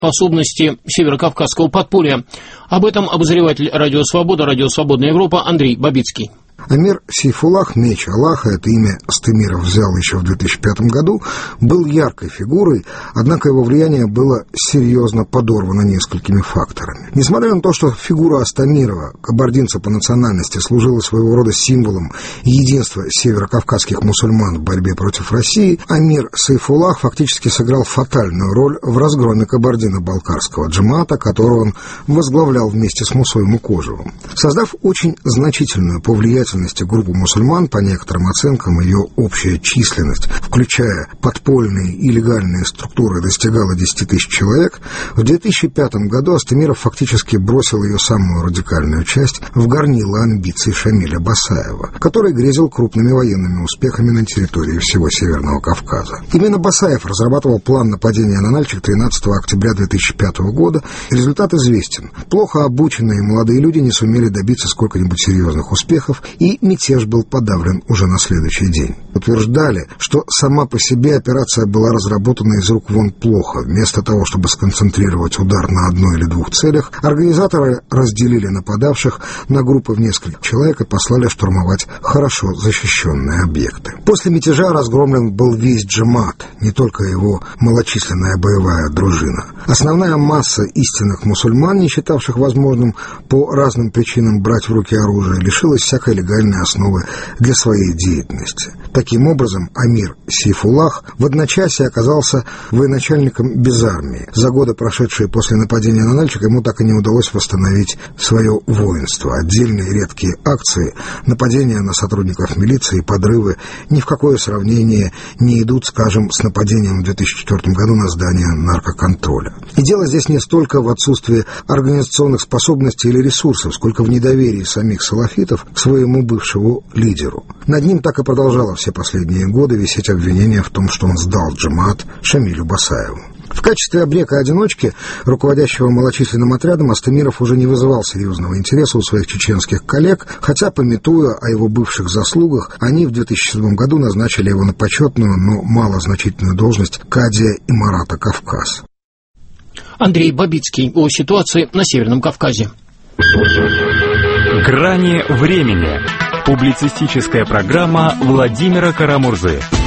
способности северокавказского подполья. Об этом обозреватель «Радио Свобода», «Радио Свободная Европа» Андрей Бабицкий. Амир Сейфуллах, меч Аллаха, это имя Стемиров взял еще в 2005 году, был яркой фигурой, однако его влияние было серьезно подорвано несколькими факторами. Несмотря на то, что фигура Астамирова, кабардинца по национальности, служила своего рода символом единства северокавказских мусульман в борьбе против России, Амир Сейфуллах фактически сыграл фатальную роль в разгроме кабардино-балкарского джамаата, которого он возглавлял вместе с Мусой Мукожевым. Создав очень значительную по влиятельности группу мусульман, по некоторым оценкам ее общая численность, включая подпольные и легальные структуры, достигала 10 тысяч человек, в 2005 году Астемиров фактически бросил ее самую радикальную часть в горнило амбиций Шамиля Басаева, который грезил крупными военными успехами на территории всего Северного Кавказа. Именно Басаев разрабатывал план нападения на Нальчик 13 октября 2005 года. Результат известен. Плохо обученные молодые люди не сумели добиться сколько-нибудь серьезных успехов, и мятеж был подавлен уже на следующий день. Утверждали, что сама по себе операция была разработана из рук вон плохо. Вместо того, чтобы сконцентрировать удар на одной или двух целях, организаторы разделили нападавших на группы в несколько человек и послали штурмовать хорошо защищенные объекты. После мятежа разгромлен был весь джамаат, не только его малочисленная боевая дружина. Основная масса истинных мусульман, не считавших возможным по разным причинам брать в руки оружие, лишилась всякой легальной основы для своей деятельности. Таким образом, Амир Сейфуллах в одночасье оказался военачальником без армии. За годы, прошедшие после нападения на Нальчик, ему так и не удалось восстановить свое воинство. Отдельные редкие акции, нападения на сотрудников милиции и подрывы ни в какое сравнение не идут, скажем, с нападением в 2004 году на здание наркоконтроля. И дело здесь не столько в отсутствии организационных способностей или ресурсов, сколько в недоверии самих салафитов к своему бывшему лидеру. Над ним так и продолжало все последние годы висеть обвинение в том, что он сдал джамаат Шамилю Басаеву. В качестве обрека-одиночки, руководящего малочисленным отрядом, Астемиров уже не вызывал серьезного интереса у своих чеченских коллег, хотя, памятуя о его бывших заслугах, они в 2007 году назначили его на почетную, но малозначительную должность кадия Имарата Кавказ. Андрей Бабицкий о ситуации на Северном Кавказе. «Грани времени». Публицистическая программа Владимира Карамурзы.